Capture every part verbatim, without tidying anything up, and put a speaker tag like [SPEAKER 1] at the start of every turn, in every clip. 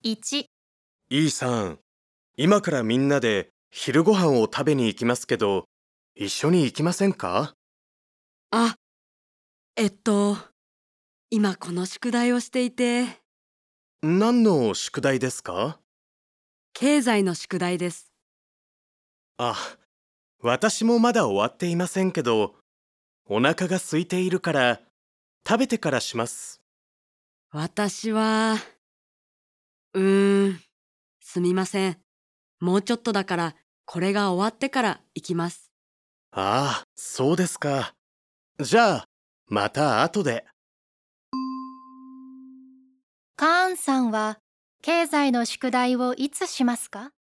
[SPEAKER 1] いち、
[SPEAKER 2] イーさん、今からみんなで昼ご飯を食べに行きますけど、一緒に行きませんか？
[SPEAKER 3] あ、えっと、今この宿題をしていて、
[SPEAKER 2] 何の宿題ですか？
[SPEAKER 3] 経済の宿題です。
[SPEAKER 2] あ、私もまだ終わっていませんけど、お腹が空いているから食べてからします。
[SPEAKER 3] 私は、うーん、すみません。もうちょっとだから、これが終わってから行きます。
[SPEAKER 2] ああ、そうですか。じゃあ、また後で。
[SPEAKER 1] カーンさんは経済の宿題をいつしますか？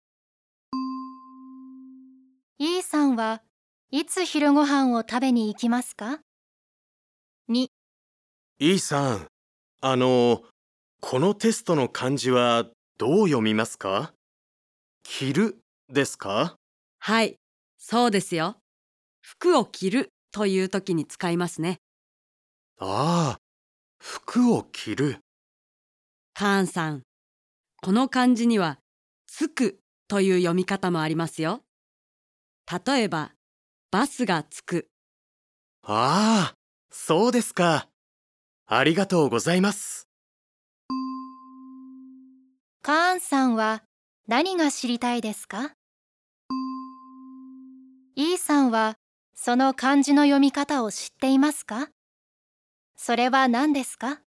[SPEAKER 1] イーさんはいつ昼ご飯を食べに行きますか？に、
[SPEAKER 2] イーさん、あの、このテストの漢字はどう読みますか？着るですか？
[SPEAKER 3] はい、そうですよ。服を着るという時に使いますね。
[SPEAKER 2] ああ、服を着る。
[SPEAKER 3] カーンさん、この漢字には、つくという読み方もありますよ。例えば、バスがつく。
[SPEAKER 2] ああ、そうですか。ありがとうございます。
[SPEAKER 1] カーンさんは何が知りたいですか？イーさんはその漢字の読み方を知っていますか？それは何ですか？